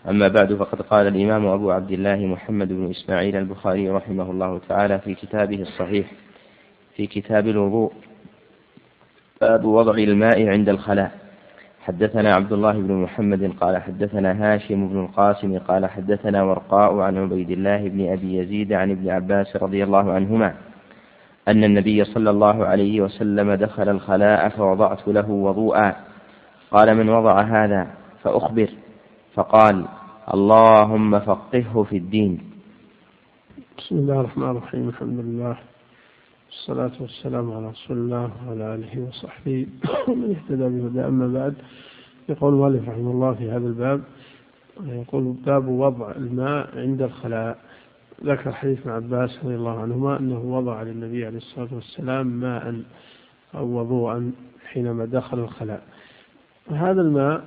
أما بعد، فقد قال الإمام أبو عبد الله محمد بن إسماعيل البخاري رحمه الله تعالى في كتابه الصحيح في كتاب الوضوء: باب وضع الماء عند الخلاء. حدثنا عبد الله بن محمد قال حدثنا هاشم بن القاسم قال حدثنا ورقاء عن عبيد الله بن أبي يزيد عن ابن عباس رضي الله عنهما أن النبي صلى الله عليه وسلم دخل الخلاء فوضعت له وضوءا، قال: من وضع هذا؟ فأخبر، فقال: اللهم فقهه في الدين. بسم الله الرحمن الرحيم. الحمد لله والصلاة والسلام على رسول الله وعلى آله وصحبه ومن اهتدى بهداه. أما بعد، يقول المؤلف رحمه الله في هذا الباب، يقول: باب وضع الماء عند الخلاء. ذكر حديث ابن عباس رضي الله عنهما أنه وضع للنبي عليه الصلاة والسلام ماء أو وضوءا حينما دخل الخلاء. وهذا الماء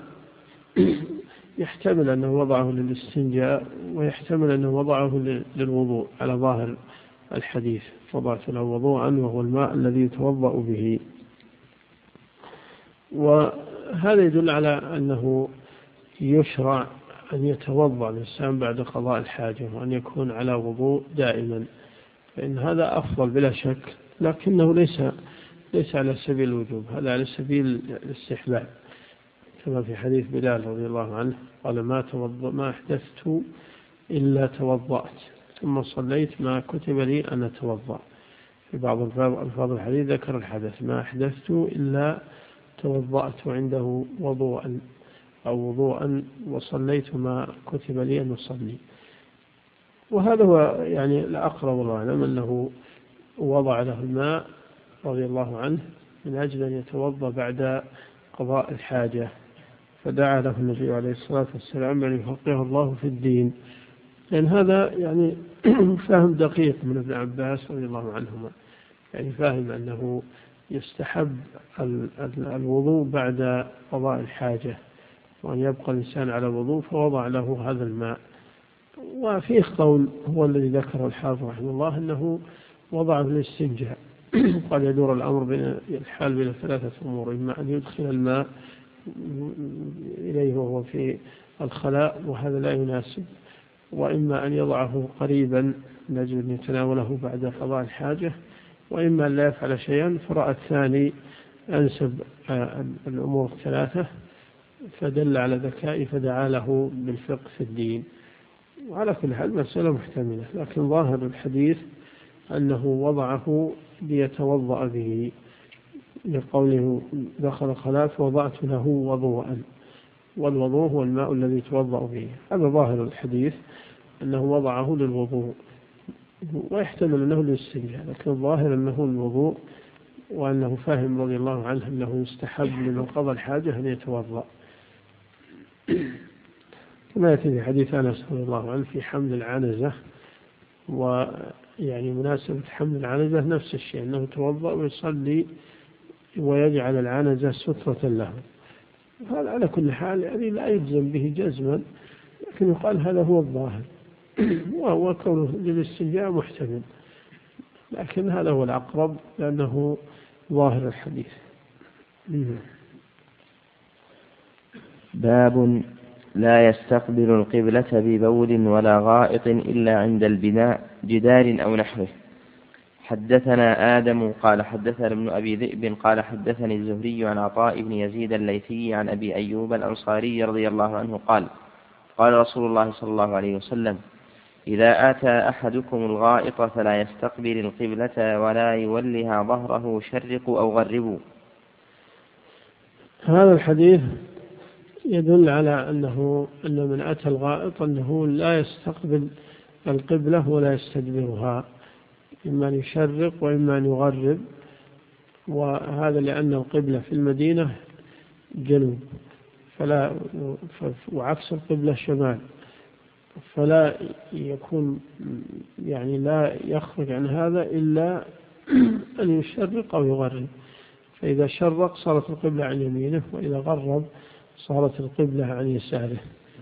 يحتمل أنه وضعه للاستنجاء، ويحتمل أنه وضعه للوضوء على ظاهر الحديث: وضعت له وضوءا، وهو الماء الذي يتوضأ به. وهذا يدل على أنه يشرع أن يتوضأ الإنسان بعد قضاء الحاجة، وأن يكون على وضوء دائما، فإن هذا أفضل بلا شك، لكنه ليس على سبيل الوجوب، هذا على سبيل الاستحباب، كما في حديث بلال رضي الله عنه قال: ما أحدثت إلا توضأت، ثم صليت ما كتب لي أن أتوضأ. في بعض ألفاظ الحديث ذكر الحدث: ما أحدثت إلا توضأت عنده وضوءا أو وضوءا وصليت ما كتب لي أن أصلي. وهذا هو يعني الأقرب، والله أعلم، أنه وضع له الماء رضي الله عنه من أجل أن يتوضأ بعد قضاء الحاجة، فدعا له النبي عليه الصلاة والسلام أن يفقهه الله في الدين. لأن هذا يعني فهم دقيق من ابن عباس رضي الله عنهما، يعني فاهم أنه يستحب الوضوء بعد قضاء الحاجة، وأن يبقى الإنسان على وضوء، فوضع له هذا الماء. وفيه قول هو الذي ذكره الحافظ رحمه الله أنه وضعه للاستنجاء. قال: يدور الأمر بين الحال بين ثلاثة أمور: إما أن يدخل الماء إليه وهو في الخلاء، وهذا لا يناسب، وإما أن يضعه قريبا من أجل أن يتناوله بعد قضاء الحاجة، وإما أن لا يفعل شيئا، فرأى الثاني أنسب الأمور الثلاثة، فدل على ذكائه فدعا له بالفقه في الدين. وعلى كل حال مسألة محتملة، لكن ظاهر الحديث أنه وضعه ليتوضأ به، لقوله: دخل الخلاء فوضعت له وضوءا، والوضوء هو الماء الذي يتوضأ به. هذا ظاهر الحديث، أنه وضعه للوضوء، ويحتمل أنه للاستنجاء، لكن الظاهر أنه الوضوء، وأنه فاهم رضي الله عنه أنه يستحب لمن قضى الحاجة أن يتوضأ، كما يأتي في حديث أنس رضي الله عنه في حمل العنزة. ويعني مناسبة حمل العنزة نفس الشيء، أنه يتوضأ ويصلي ويجعل العنزة سترة له. هذا على كل حال يعني لا يجزم به جزما، لكن يقال هذا هو الظاهر، وكونه للاستنجاء محتمل، لكن هذا هو الأقرب لأنه ظاهر الحديث. باب لا يستقبل القبلة ببول ولا غائط إلا عند البناء، جدار أو نحوه. حدثنا آدم قال حدثنا ابن أبي ذئب قال حدثني الزهري عن عطاء بن يزيد الليثي عن أبي أيوب الأنصاري رضي الله عنه قال: قال رسول الله صلى الله عليه وسلم: إذا آتى أحدكم الغائط فلا يستقبل القبلة ولا يولها ظهره، شرقوا أو غربوا. هذا الحديث يدل على أن من أتى الغائط أنه لا يستقبل القبلة ولا يستدبرها، إما أن يشرق وإما أن يغرب، وهذا لأن القبلة في المدينة جنوب، وعكس القبلة شمال، فلا يكون يعني لا يخرج عن هذا إلا أن يشرق أو يغرب. فإذا شرق صارت القبلة عن يمينه، وإذا غرب صارت القبلة عن يساره.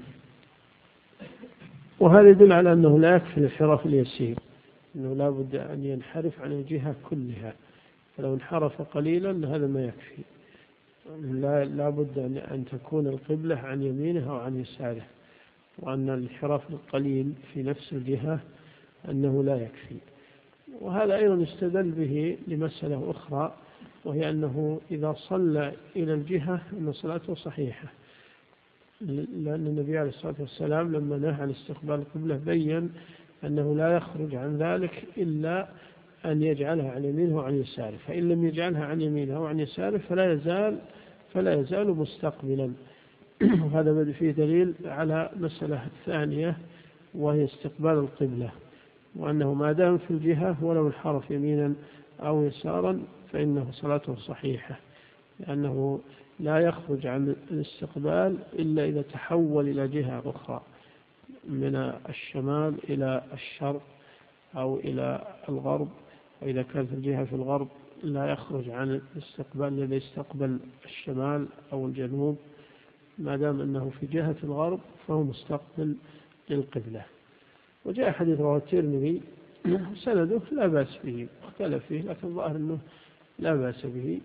وهذا يدل على أنه لا يكفي الانحراف اليسير، أنه لا بد أن ينحرف عن الجهة كلها، فلو انحرف قليلا هذا ما يكفي، لا بد أن تكون القبلة عن يمينه أو عن يساره. وأن الانحراف القليل في نفس الجهة أنه لا يكفي. وهذا أيضا استدل به لمسألة أخرى، وهي أنه إذا صلى إلى الجهة أن صلاته صحيحة، لأن النبي عليه الصلاة والسلام لما نهى عن استقبال القبلة بين أنه لا يخرج عن ذلك إلا أن يجعلها عن يمينه وعن يساره، فإن لم يجعلها عن يمينه وعن يساره فلا يزال مستقبلا. وهذا فيه دليل على مسألة ثانية، وهي استقبال القبلة، وأنه ما دام في الجهة ولو انحرف يمينا أو يسارا فإنه صلاته صحيحة، لأنه لا يخرج عن الاستقبال إلا إذا تحول إلى جهة أخرى من الشمال إلى الشرق أو إلى الغرب. وإذا كانت الجهة في الغرب لا يخرج عن الاستقبال الذي يستقبل الشمال أو الجنوب، ما دام أنه في جهة الغرب فهو مستقبل للقبلة. وجاء حديث رواه الترمذي سنده لا بأس به، اختلف فيه لكن الظاهر أنه لا بأس به،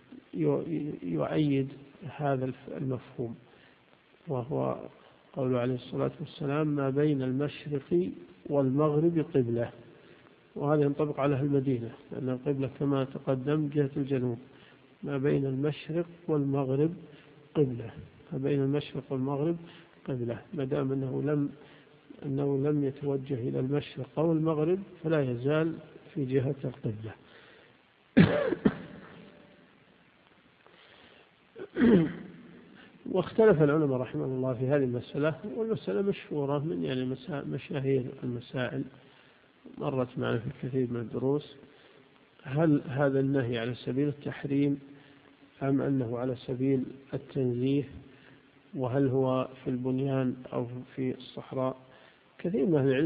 يؤيد هذا المفهوم، وهو قول عليه الصلاة والسلام: ما بين المشرق والمغرب قبلة. وهذا ينطبق على أهل المدينة، لأن القبلة كما تقدم جهة الجنوب. ما بين المشرق والمغرب قبلة، ما بين المشرق والمغرب قبلة، ما دام أنه لم يتوجه إلى المشرق أو المغرب فلا يزال في جهة القبلة. واختلف العلماء رحمه الله في هذه المسألة، والمسألة مشهورة من يعني مشاهير المسائل مرت معنا في كثير من الدروس. هل هذا النهي على سبيل التحريم أم أنه على سبيل التنزيه؟ وهل هو في البنيان أو في الصحراء؟ كثير من أهل العلم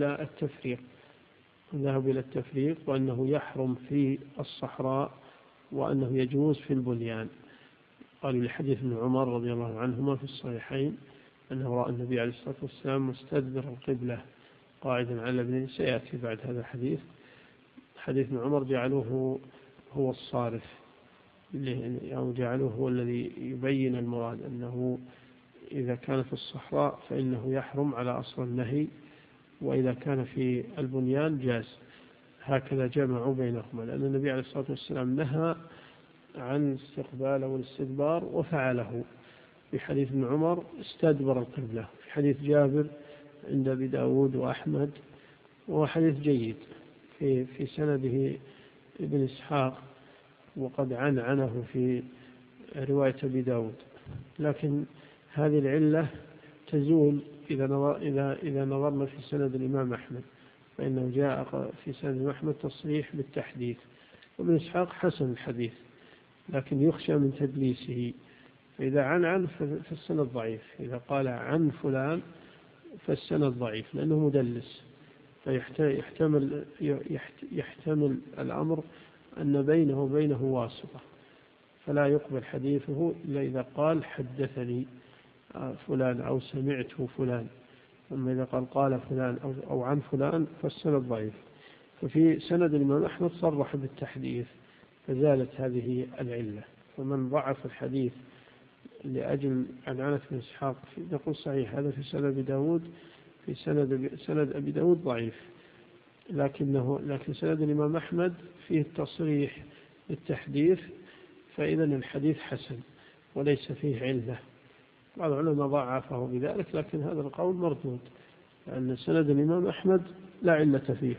ذهب إلى التفريق، وأنه يحرم في الصحراء وأنه يجوز في البنيان. قالوا لحديث ابن عمر رضي الله عنهما في الصحيحين أنه رأى النبي عليه الصلاة والسلام مستدبر القبلة قاعدا على ابنه. سيأتي بعد هذا الحديث. حديث ابن عمر جعلوه هو الصارف، أو جعلوه هو الذي يبين المراد، أنه إذا كان في الصحراء فإنه يحرم على أصل النهي، وإذا كان في البنيان جاز. هكذا جمعوا بينهما، لأن النبي عليه الصلاة والسلام نهى عن استقبال أو الاستدبار وفعله. في حديث ابن عمر استدبر القبلة. في حديث جابر عند أبي داود وأحمد، وحديث جيد في سنده ابن إسحاق، وقد عنه في رواية أبي داود. لكن هذه العلة تزول إذا نظرنا في سند الإمام أحمد، فإنه جاء في سند الإمام أحمد تصريح بالتحديث، وابن إسحاق حسن الحديث لكن يخشى من تدليسه، فإذا عن فالسند ضعيف، إذا قال عن فلان فالسند ضعيف لأنه مدلس، فيحتمل الأمر أن بينه وبينه واسطة، فلا يقبل حديثه إلا إذا قال حدثني فلان أو سمعته فلان. أما إذا قال فلان أو عن فلان فالسند ضعيف. ففي سند الإمام أحمد صرح بالتحديث فزالت هذه العلة. فمن ضعف الحديث لأجل عنعنة بن إسحاق نقول صحيح، هذا في سند أبي داود، في سند أبي داود ضعيف، لكن سند الإمام أحمد فيه التصريح بالتحديث، فإذا الحديث حسن وليس فيه علة. بعض العلماء ضعفه بذلك، لكن هذا القول مردود، لأن سند الإمام أحمد لا علة فيه.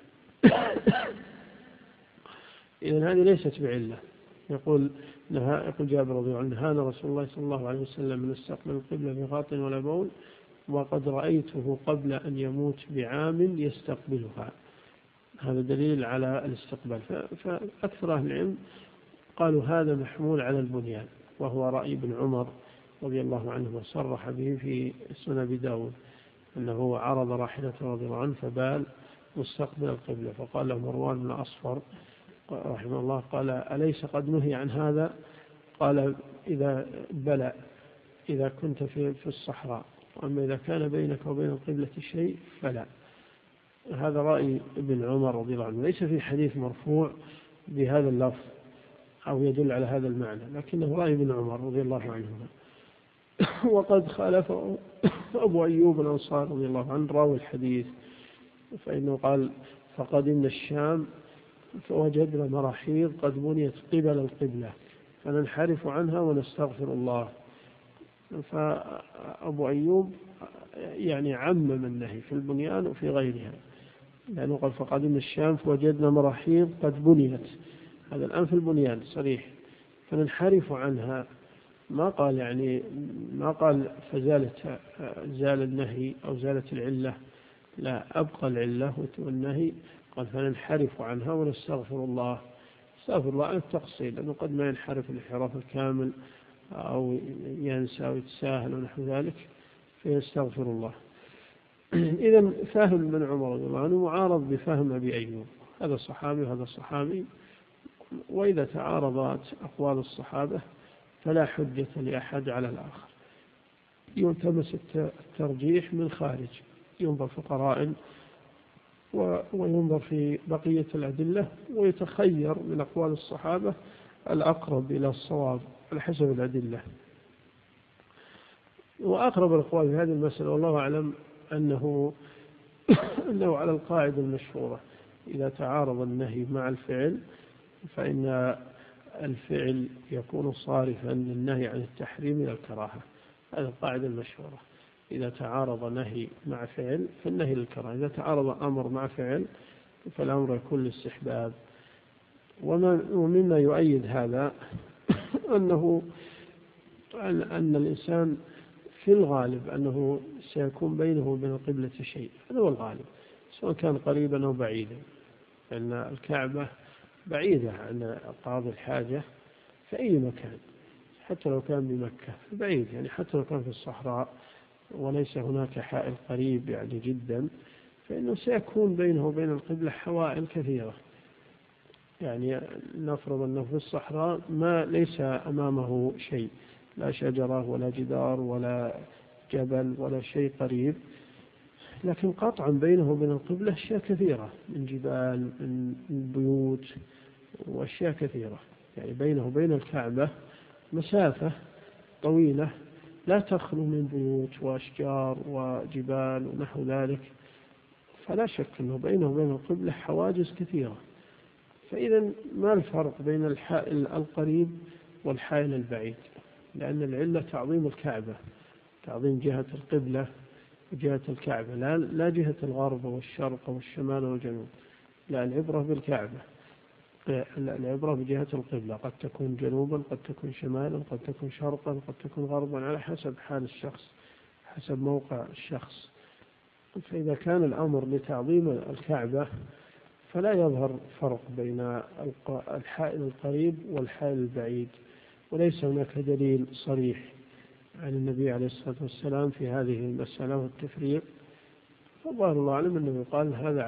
إذن هذه ليست بعلة. يقول جابر رضي الله عنه: نهانا رسول الله صلى الله عليه وسلم من استقبل القبلة بغاط ولا بول، وقد رأيته قبل أن يموت بعام يستقبلها. هذا دليل على الاستقبال. فأكثر أهل العلم قالوا هذا محمول على البنيان، وهو رأي ابن عمر رضي الله عنه، وصرح به في سنن أبي داود أنه عرض راحلته رضي الله عنه فبال مستقبل القبلة، فقال له مروان بن أصفر رحمه الله قال: أليس قد نهي عن هذا؟ قال: إذا كنت في الصحراء، وأما إذا كان بينك وبين القبلة شيء فلا. هذا رأي ابن عمر رضي الله عنه، ليس في حديث مرفوع بهذا اللفظ أو يدل على هذا المعنى، لكنه رأي ابن عمر رضي الله عنهما. وقد خالفه أبو أيوب الأنصاري رضي الله عنه راوي الحديث، فإنه قال: فقدمنا الشام فوجدنا مراحيض قد بنيت قبل القبلة فننحرف عنها ونستغفر الله. فأبو أيوب يعني عمم النهي في البنيان وفي غيرها، لأنه قال: فقدمنا الشام فوجدنا مراحيض قد بنيت، هذا الآن في البنيان صريح، فننحرف عنها. ما قال زال النهي أو زالت العلة، لا، أبقى العلة والنهي. قال: فننحرف عنها ونستغفر الله. استغفر الله عن التقصير، لأنه قد ما ينحرف الانحراف الكامل أو ينسى أو يتساهل ونحو ذلك، فيستغفر الله. إذا فهم ابن عمر رضي الله عنه معارض بفهم أبي أيوب، هذا الصحابي وهذا الصحابي، وإذا تعارضت أقوال الصحابة فلا حجة لأحد على الآخر، يلتمس الترجيح من خارج، ينظر في قرائن وينظر في بقية الأدلة، ويتخير من أقوال الصحابة الأقرب إلى الصواب على حسب الأدلة. وأقرب الأقوال في هذه المسألة والله أعلم أنه على القاعدة المشهورة: إذا تعارض النهي مع الفعل فإن الفعل يكون صارفا للنهي عن التحريم إلى الكراهة. هذه القاعدة المشهورة: إذا تعارض نهي مع فعل فالنهي للكراهة، إذا تعارض أمر مع فعل فالأمر يكون للاستحباب. ومما يؤيد هذا أن الإنسان في الغالب أنه سيكون بينه وبين القبلة شيء، هذا هو الغالب، سواء كان قريبا أو بعيدا، لأن الكعبة بعيدة عن قاضي الحاجة في أي مكان، حتى لو كان بمكة بعيد، يعني حتى لو كان في الصحراء وليس هناك حائل قريب يعني جدا، فإنه سيكون بينه وبين القبلة حوائل كثيرة. يعني نفرض أنه في الصحراء ما ليس أمامه شيء، لا شجرة ولا جدار ولا جبل ولا شيء قريب، لكن قطعا بينه وبين القبلة أشياء كثيرة من جبال، من بيوت وأشياء كثيرة، يعني بينه وبين الكعبة مسافة طويلة لا تخلو من بيوت وأشجار وجبال ونحو ذلك، فلا شك أنه بينه وبين القبلة حواجز كثيرة. فإذا ما الفرق بين الحائل القريب والحائل البعيد؟ لأن العلة تعظيم الكعبة، تعظيم جهة القبلة وجهة الكعبة، لا جهة الغرب والشرق والشمال والجنوب، لا، العبرة بالكعبة، العبرة بجهة القبلة، قد تكون جنوبا، قد تكون شمالا، قد تكون شرقا، قد تكون غربا، على حسب حال الشخص، حسب موقع الشخص. فإذا كان الأمر لتعظيم الكعبة فلا يظهر فرق بين الحائل القريب والحائل البعيد، وليس هناك دليل صريح عن النبي عليه الصلاة والسلام في هذه المسألة والتفريق. فالله الله أعلم أنه قال هذا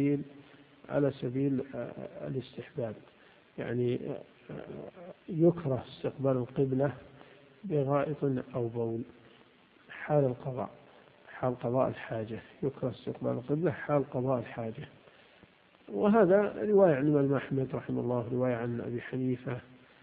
على سبيل الاستحباب، يعني يكره استقبال القبلة بغائط أو بول حال القضاء، حال قضاء الحاجة، يكره استقبال القبلة حال قضاء الحاجة. وهذا رواية عن الإمام أحمد رحمه الله، رواية عن أبي حنيفة،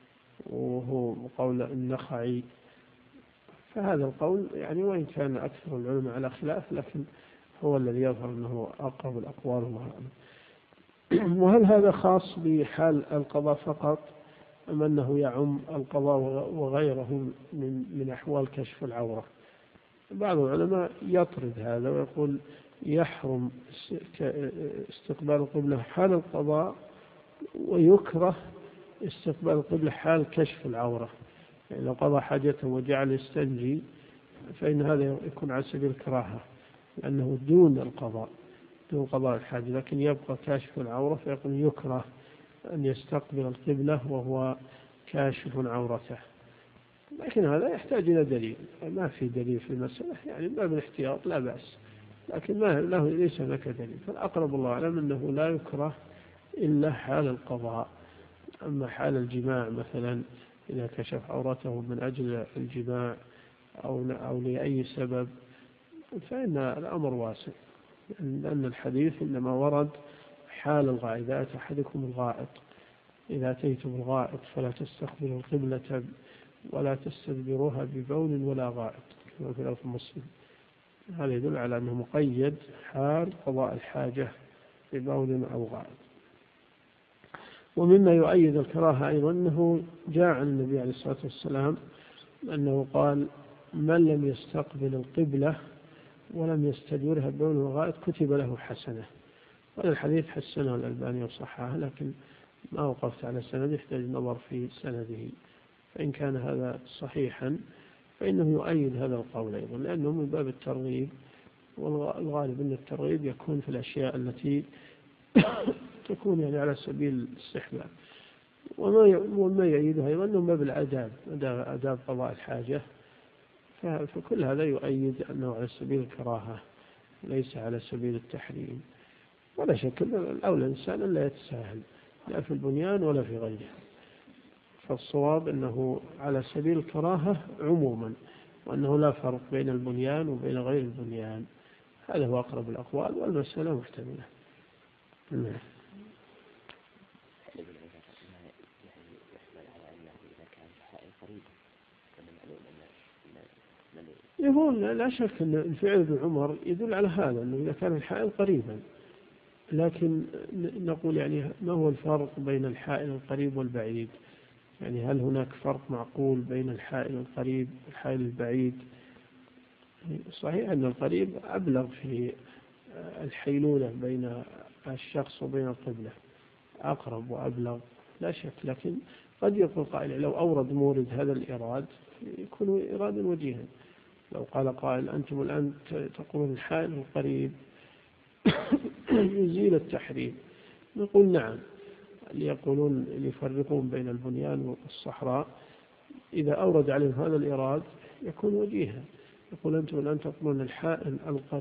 وهو قول النخعي. فهذا القول يعني وإن كان أكثر العلماء على خلاف، لكن هو الذي يظهر أنه أقرب الأقوال الله أعلم. وهل هذا خاص بحال القضاء فقط أم أنه يعم القضاء وغيره من أحوال كشف العورة؟ بعض العلماء يطرد هذا ويقول يحرم استقبال القبلة حال القضاء، ويكره استقبال القبلة حال كشف العورة. يعني لو قضى حاجته وجعل يستنجي فإن هذا يكون على سبيل الكراهة، لأنه دون القضاء، دون قضاء الحاجة، لكن يبقى كاشف العورة، فيقول يكره أن يستقبل القبلة وهو كاشف عورته. لكن هذا يحتاج إلى دليل، ما في دليل في المسألة، يعني باب الاحتياط لا بأس، لكن ليس هناك دليل. فالأقرب الله أعلم أنه لا يكره إلا حال القضاء. أما حال الجماع مثلا، إذا كشف عورته من أجل الجماع أو لأي سبب، فإن الأمر واسع، لأن الحديث إنما ورد حال الغائط. إذا أتى أحدكم الغائط، إذا أتيتم الغائط فلا تستقبلوا القبلة ولا تستدبروها ببول ولا غائط كما في لفظ مسلم. هذا يدل على أنه مقيد حال قضاء الحاجة ببول أو غائط. ومما يؤيد الكراهة أيضا أنه جاء عن النبي عليه الصلاة والسلام أنه قال: من لم يستقبل القبلة ولم يستدبرها ببول وغائط كتب له حسنة. وهذا الحديث حسنه الألباني وصححه، لكن ما وقفت على سنده، يحتاج نظر في سنده. فإن كان هذا صحيحا فإنه يؤيد هذا القول أيضا، لأنه من باب الترغيب، والغالب أن الترغيب يكون في الأشياء التي تكون يعني على سبيل الاستحباب. وما يؤيدها أيضا أنه باب الآداب، آداب قضاء الحاجة، فكل هذا يؤيد أنه على سبيل الكراهة ليس على سبيل التحريم. ولا شك أن الأولى الإنسان أن لا يتساهل لا في البنيان ولا في غيره. فالصواب أنه على سبيل الكراهة عموما، وأنه لا فرق بين البنيان وبين غير البنيان. هذا هو أقرب الأقوال، والمسألة محتملة. يقول لا شك أن الفعل ابن عمر يدل على هذا، أنه إذا كان الحائل قريبا. لكن نقول يعني ما هو الفرق بين الحائل القريب والبعيد؟ يعني هل هناك فرق معقول بين الحائل القريب والحائل البعيد؟ صحيح أن القريب أبلغ في الحيلولة بين الشخص وبين القبلة، أقرب وأبلغ لا شك. لكن قد يقول قائل لو أورد مورد هذا الإيراد يكون إيرادا وجيها. لو قال قائل أنتم الآن تقولون الحائل القريب يزيل التحريم، نقول نعم. اللي يقولون اللي يفرقون بين البنيان والصحراء إذا أورد عليهم هذا الإيراد يكون وجيها. يقول أنتم الآن تقولون الحائل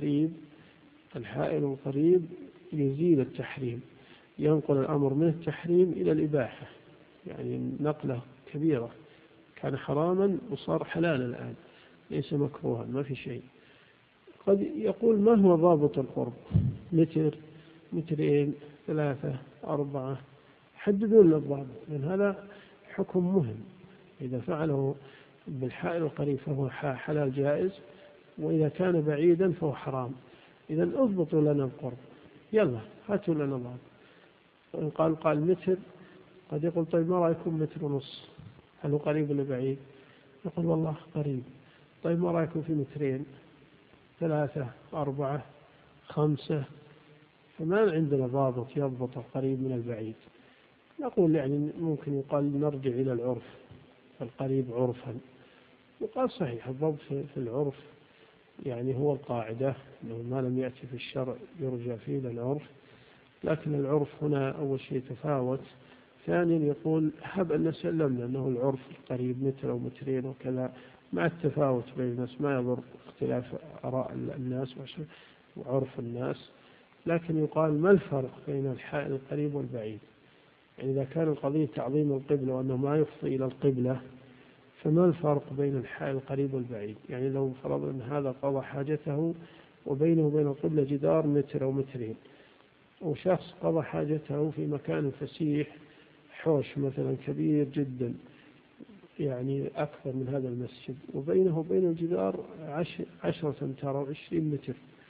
القريب يزيل التحريم، ينقل الأمر من التحريم إلى الإباحة، يعني نقلة كبيرة، كان حراما وصار حلالا الآن، ليس مكروها، ما في شيء. قد يقول ما هو ضابط القرب؟ متر، مترين، 3، 4، حددون الضابط، لأن هذا حكم مهم. إذا فعله بالحائل القريب فهو حلال جائز، وإذا كان بعيدا فهو حرام. إذا اضبطوا لنا القرب، يلا هاتوا لنا ضابط. وإن قال متر، قد يقول طيب ما رأيكم 1.5 متر، هل هو قريب ولا بعيد؟ يقول والله قريب. طيب ما رأيكم في 2 متر، 3، 4، 5؟ فما عندنا ضابط يضبط القريب من البعيد. نقول يعني ممكن يقال نرجع إلى العرف، القريب عرفا. وقال صحيح الضبط في العرف يعني هو القاعدة، أنه ما لم يأتي في الشرع يرجع فيه إلى العرف. لكن العرف هنا أول شيء تفاوت. ثانيا يقول هب أن سلمنا أنه العرف القريب 1 متر أو 2 متر وكذا، مع التفاوت بين الناس ما يضر اختلاف آراء الناس وعرف الناس. لكن يقال ما الفرق بين الحائل القريب والبعيد؟ يعني إذا كان القضية تعظيم القبلة وأنه ما يفضي إلى القبلة، فما الفرق بين الحائل القريب والبعيد؟ يعني لو فرض أن هذا قضى حاجته وبينه وبين القبلة جدار 1 متر أو 2 متر، وشخص قضى حاجته في مكان فسيح، حوش مثلا كبير جدا، يعني أكثر من هذا المسجد، وبينه وبين الجدار 10 أمتار أو 20 متر،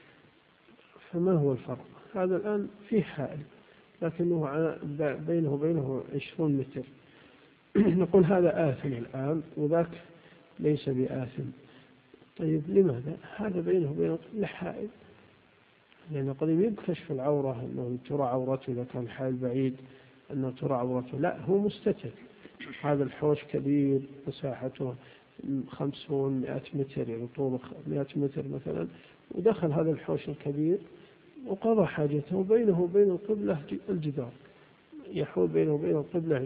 فما هو الفرق؟ هذا الآن فيه حائل لكنه بينه وبينه 20 متر. نقول هذا آثم الآن وذاك ليس بآثم. طيب لماذا؟ هذا بينه وبينه حائل، لأن قد يكشف العورة، أنه ترى عورته إذا كان الحائل بعيد، أنه ترى عورته، لا هو مستتر. هذا الحوش كبير مساحته 50 100 متر، يعني طوله 100 متر مثلا، ودخل هذا الحوش الكبير وقضى حاجته بينه وبين القبلة الجدار، يحول بينه وبين القبلة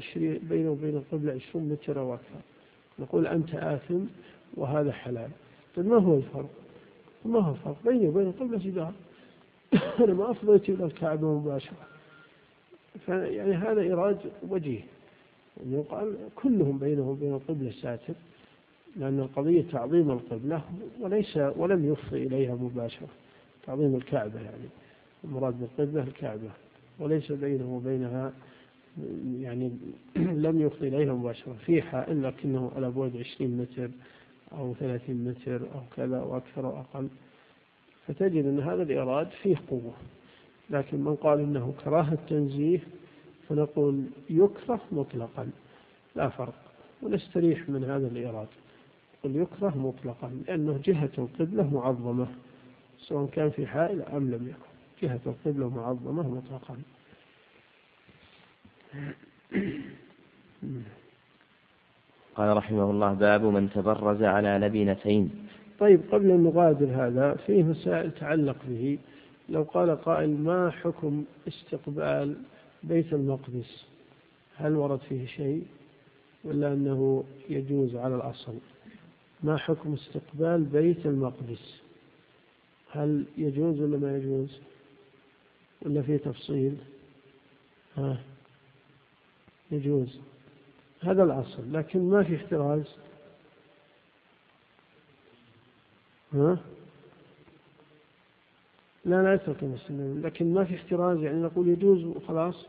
20 متر أو أكثر. نقول أنت آثم وهذا حلال. طيب ما هو الفرق؟ بينه وبين القبلة جدار، أنا ما أفضيت إلى الكعبة مباشرة. فيعني هذا إيراد وجيه، يعني يقال كلهم بينه وبين القبلة ساتر، لأن القضية تعظيم القبلة ولم يفضي إليها مباشرة، تعظيم الكعبة، يعني المراد بالقبلة الكعبة، وليس بينه وبينها يعني لم يفضي إليها مباشرة في حائل لكنه على بعد 20 متر أو 30 متر أو كذا أو أكثر أو أقل، فتجد أن هذا الإيراد فيه قوة. لكن من قال إنه كراهة تنزيه فنقول يكره مطلقا لا فرق، ونستريح من هذا الإيراد، قل يكره مطلقا لأنه جهة القبلة معظمة سواء كان في حائل أم لم يكن، جهة القبلة معظمة مطلقا. قال رحمه الله: باب من تبرز على لبنتين. طيب، قبل أن نغادر هذا فيه مسائل تعلق به. لو قال قائل: ما حكم استقبال بيت المقدس؟ هل ورد فيه شيء ولا أنه يجوز على الأصل؟ ما حكم استقبال بيت المقدس؟ هل يجوز ولا ما يجوز ولا فيه تفصيل؟ يجوز، هذا الأصل، لكن ما في احتراز. لا يترك المسلمين، لكن ما في احتراز، يعني نقول يجوز وخلاص.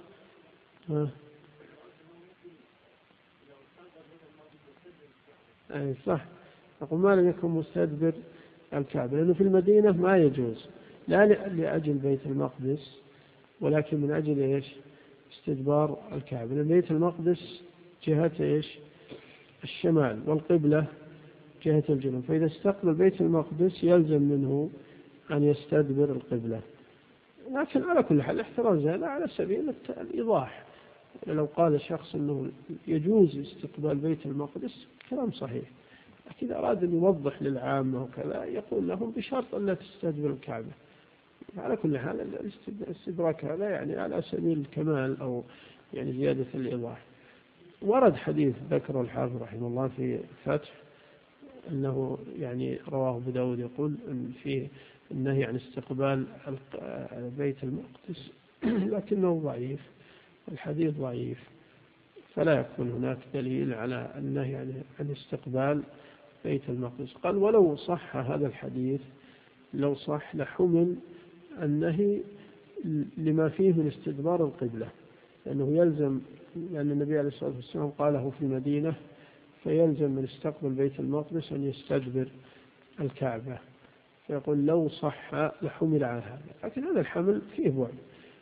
أي صح، نقول ما لم يكن مستدبر الكعبة، لأنه في المدينة ما يجوز، لا لأجل بيت المقدس ولكن من أجل إيش؟ استدبار الكعبة، لأن بيت المقدس جهة إيش؟ الشمال، والقبلة جهة الجنوب، فإذا استقبل بيت المقدس يلزم منه أن يستدبر القبلة. لكن على كل حال الاحتراز هذا على سبيل الإيضاح. لو قال شخص أنه يجوز استقبال بيت المقدس كلام صحيح، لكن إذا أراد أن يوضح للعامة وكذا يقول لهم بشرط أن لا تستدبر الكعبة. على كل حال الاستدراك هذا يعني على سبيل الكمال أو يعني زيادة الإيضاح. ورد حديث ذكره الحافظ رحمه الله في فتح أنه يعني رواه أبو داود يقول أن فيه النهي عن استقبال بيت المقدس لكنه ضعيف، الحديث ضعيف، فلا يكون هناك دليل على النهي عن استقبال بيت المقدس. قال: ولو صح هذا الحديث، لو صح لحمل النهي لما فيه من استدبار القبلة، لأنه يلزم، لأن النبي عليه الصلاة والسلام قاله في المدينة، فيلزم من استقبل بيت المقدس أن يستدبر الكعبة، فيقول لو صح لحمل على هذا. لكن هذا الحمل فيه بعد،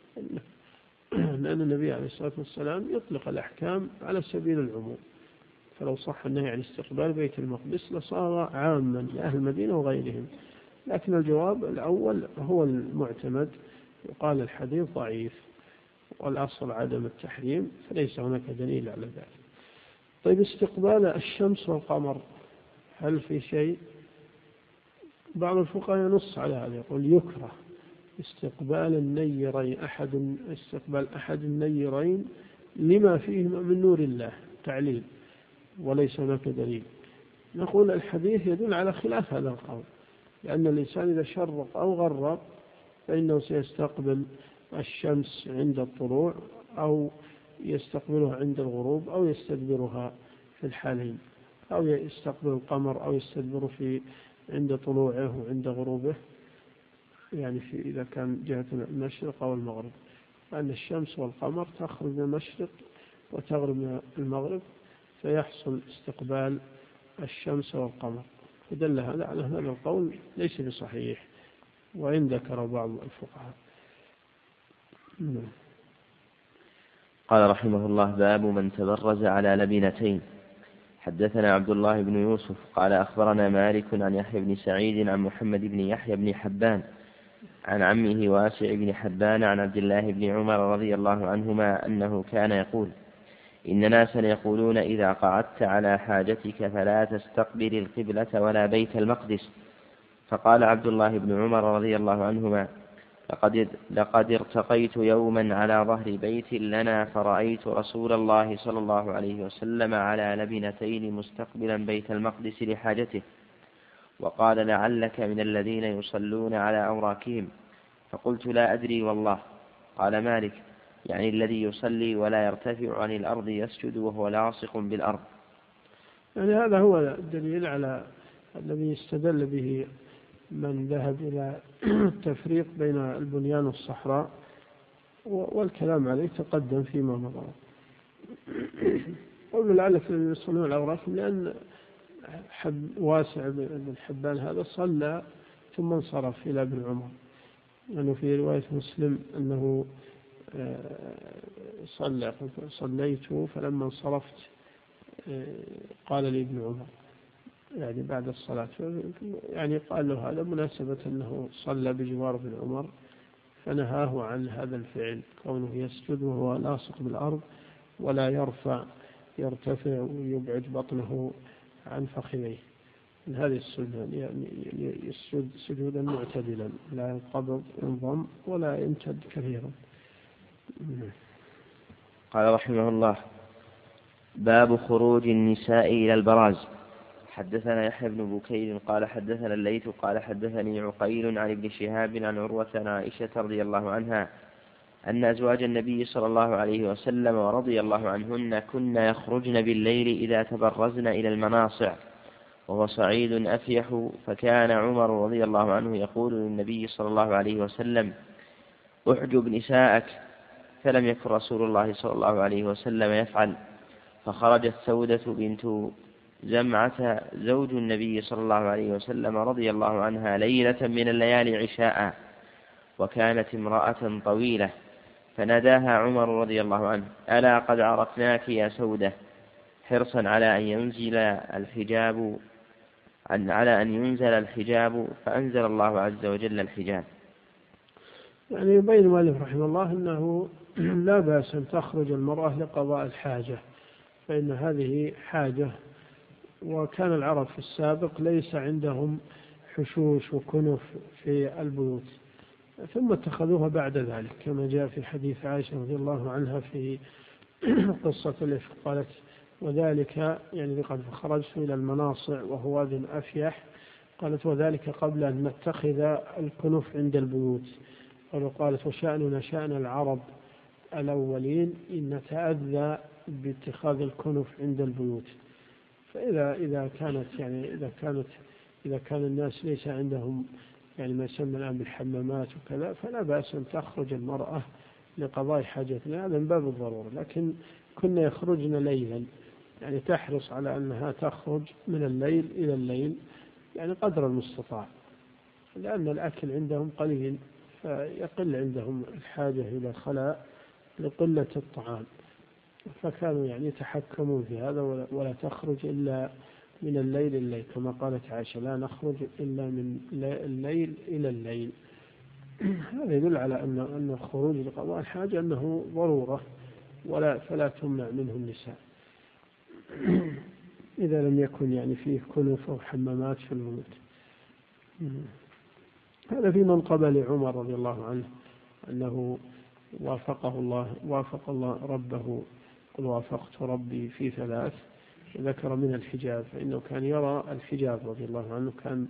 لأن النبي عليه الصلاة والسلام يطلق الأحكام على سبيل العموم، فلو صح النهي عن استقبال بيت المقدس لصار عاما لأهل المدينة وغيرهم. لكن الجواب الأول هو المعتمد، يقال الحديث ضعيف والأصل عدم التحريم، فليس هناك دليل على ذلك. طيب، استقبال الشمس والقمر هل في شيء؟ بعض الفقهاء ينص على هذا، يقول يكره استقبال النيرين، استقبال أحد النيرين لما فيهما من نور الله، تعليل، وليس هناك دليل. نقول الحديث يدل على خلاف هذا القول، لأن الإنسان إذا شرق أو غرب فإنه سيستقبل الشمس عند الطلوع أو يستقبلها عند الغروب أو يستدبرها في الحالين، أو يستقبل القمر أو يستدبره عند طلوعه وعند غروبه، يعني إذا كان جهة المشرق أو المغرب، لأن الشمس والقمر تخرج من المشرق وتغرب من المغرب، فيحصل استقبال الشمس والقمر، فدل هذا على هذا القول ليس بصحيح، وإن ذكر بعض الفقهاء. قال رحمه الله: باب من تبرز على لبنتين. حدثنا عبد الله بن يوسف قال أخبرنا مالك عن يحيى بن سعيد عن محمد بن يحيى بن حبان عن عمه واسع بن حبان عن عبد الله بن عمر رضي الله عنهما أنه كان يقول: إن ناسا يقولون إذا قعدت على حاجتك فلا تستقبل القبلة ولا بيت المقدس. فقال عبد الله بن عمر رضي الله عنهما: لقد ارتقيت يوما على ظهر بيت لنا فرأيت رسول الله صلى الله عليه وسلم على لبنتين مستقبلا بيت المقدس لحاجته، وقال: لعلك من الذين يصلون على أوراكهم. فقلت: لا أدري والله. قال مالك: يعني الذي يصلي ولا يرتفع عن الأرض يسجد وهو لاصق بالأرض. يعني هذا هو الدليل على الذي استدل به من ذهب إلى التفريق بين البنيان والصحراء، والكلام عليه تقدم فيما مضى. قولوا لعلك يصلون على أوراقهم، لأن واسع بن حبان هذا صلى ثم انصرف إلى ابن عمر، لأنه في رواية مسلم أنه صليت فلما انصرفت قال لي ابن عمر يعني بعد الصلاة، يعني قال له هذا مناسبة أنه صلى بجوار ابن عمر فنهاه عن هذا الفعل، كونه يسجد وهو لاصق بالأرض ولا يرتفع ويبعد بطنه عن فخذيه. من هذه السنة يعني يسجد سجودا معتدلا، لا ينقبض ينضم ولا يمتد كثيرا. قال رحمه الله: باب خروج النساء إلى البراز. حدثنا يحيى بن بكير قال حدثنا الليث قال حدثني عقيل عن ابن شهاب عن عروة عن عائشة رضي الله عنها أن أزواج النبي صلى الله عليه وسلم ورضي الله عنهن كن يخرجن بالليل إذا تبرزن إلى المناصع وهو صعيد أفيح، فكان عمر رضي الله عنه يقول للنبي صلى الله عليه وسلم: احجب نساءك، فلم يكن رسول الله صلى الله عليه وسلم يفعل. فخرجت سودة بنت زمعة زوج النبي صلى الله عليه وسلم رضي الله عنها ليلة من الليالي عشاء، وكانت امرأة طويلة، فناداها عمر رضي الله عنه: ألا قد عرفناك يا سودة، حرصا على أن ينزل الحجاب فأنزل الله عز وجل الحجاب. يعني يبين المؤلف رحمه الله أنه لا بأس أن تخرج المرأة لقضاء الحاجة، فإن هذه حاجة، وكان العرب في السابق ليس عندهم حشوش وكنف في البيوت، ثم اتخذوها بعد ذلك كما جاء في حديث عائشة رضي الله عنها في قصة الإفك، قالت: وذلك يعني قد خرجت إلى المناصع وهو واد أفيح، قالت: وذلك قبل أن نتخذ الكنف عند البيوت. قالت: وشأننا شأن العرب الأولين إن نتأذى باتخاذ الكنف عند البيوت. فإذا كان الناس ليس عندهم يعني ما يسمى الآن بالحمامات وكذا، فلا بأس أن تخرج المرأة لقضاء حاجتها، هذا من باب الضرورة. لكن كنا يخرجن ليلا، يعني تحرص على أنها تخرج من الليل إلى الليل يعني قدر المستطاع، لأن الأكل عندهم قليل فيقل عندهم الحاجة إلى الخلاء لقلة الطعام، فكانوا يعني يتحكمون في هذا ولا تخرج إلا من الليل الليل، كما قالت عائشة: لا نخرج إلا من الليل إلى الليل. هذا يدل على أن الخروج لقضاء الحاجة أنه ضرورة فلا تمنع منه النساء إذا لم يكن يعني فيه كنف أو حمامات في البيوت. هذا في منقبة لعمر رضي الله عنه أنه وافق الله ربه: قل وافقت ربي في 3، ذكر من الحجاب، فإنه كان يرى الحجاب رضي الله عنه، كان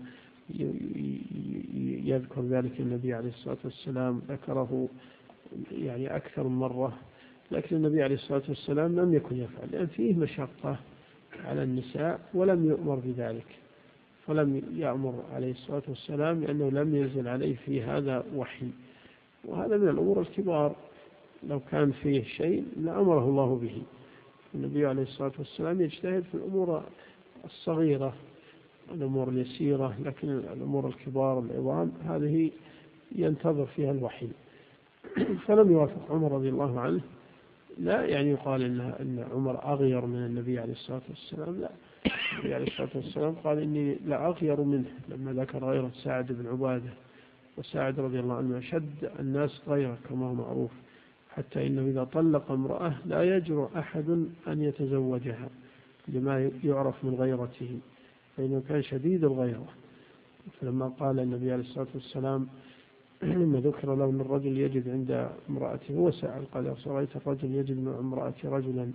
يذكر ذلك النبي عليه الصلاة والسلام، ذكره يعني أكثر من مرة، لكن النبي عليه الصلاة والسلام لم يكن يفعل، لأن فيه مشقة على النساء ولم يؤمر بذلك، فلم يأمر عليه الصلاة والسلام لأنه لم ينزل عليه في هذا وحي، وهذا من الأمور الكبار، لو كان فيه شيء لأمره الله به. النبي عليه الصلاة والسلام يجتهد في الأمور الصغيرة، الأمور اليسيرة، لكن الأمور الكبار العظام هذه ينتظر فيها الوحي. فلم يوافق عمر رضي الله عنه، لا يعني يقال إن عمر أغير من النبي عليه الصلاة والسلام، لا، النبي عليه الصلاة والسلام قال: إني لا أغير منه، لما ذكر غيرة سعد بن عبادة، وسعد رضي الله عنه أشد الناس غيره كما هو معروف، حتى إنه إذا طلق امرأة لا يجرؤ أحد أن يتزوجها لما يعرف من غيرته، فإنه كان شديد الغيرة. فلما قال النبي عليه الصلاة والسلام لما ذكر له أن الرجل يجد عند امرأته، هو سأل قال: رأيت الرجل يجد مع امرأته رجلا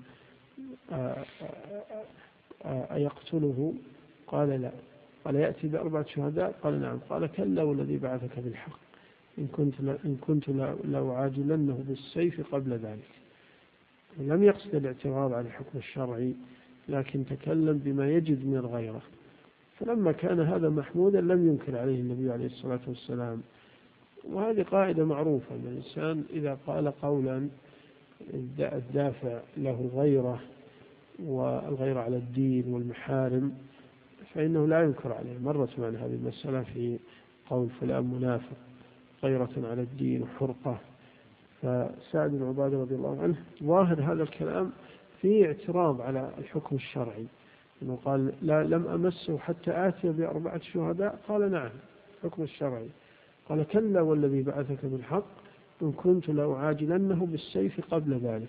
أيقتله؟ قال: لا. قال: يأتي ب4 شهداء؟ قال: نعم. قال: كلا والذي بعثك بالحق إن كنت لأعاجلنه بالسيف قبل ذلك. لم يقصد الاعتراض على الحكم الشرعي، لكن تكلم بما يجد من الغيرة، فلما كان هذا محمودا لم ينكر عليه النبي عليه الصلاة والسلام. وهذه قاعدة معروفة، أن الإنسان إذا قال قولا الدافع له الغيرة والغيرة على الدين والمحارم فإنه لا ينكر عليه. مرت معنا هذه المسألة في قول فلان منافق غيرة على الدين وحرقة. فسعد بن عبادة رضي الله عنه ظاهر هذا الكلام فيه اعتراض على الحكم الشرعي، إنه قال لم أمسه حتى آتي ب4 شهداء. قال نعم الحكم الشرعي. قال كلا والذي بعثك بالحق إن كنت لأعاجلنه بالسيف قبل ذلك.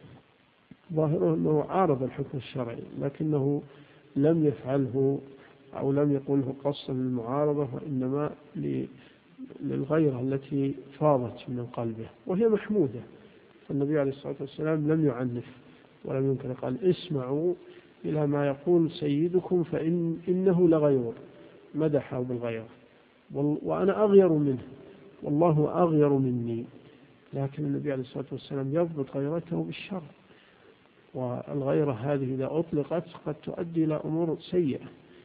ظاهره أنه عارض الحكم الشرعي لكنه لم يفعله أو لم يقوله قصدا للمعارضة، وإنما للغيرة التي فاضت من قلبه وهي محمودة. فالنبي عليه الصلاة والسلام لم يعنف ولم ينكر، قال اسمعوا إلى ما يقول سيدكم فإنه لغير، مدحه بالغيرة وأنا أغير منه والله أغير مني. لكن النبي عليه الصلاة والسلام يضبط غيرته بالشر، والغيرة هذه إذا أطلقت قد تؤدي إلى أمور سيئة،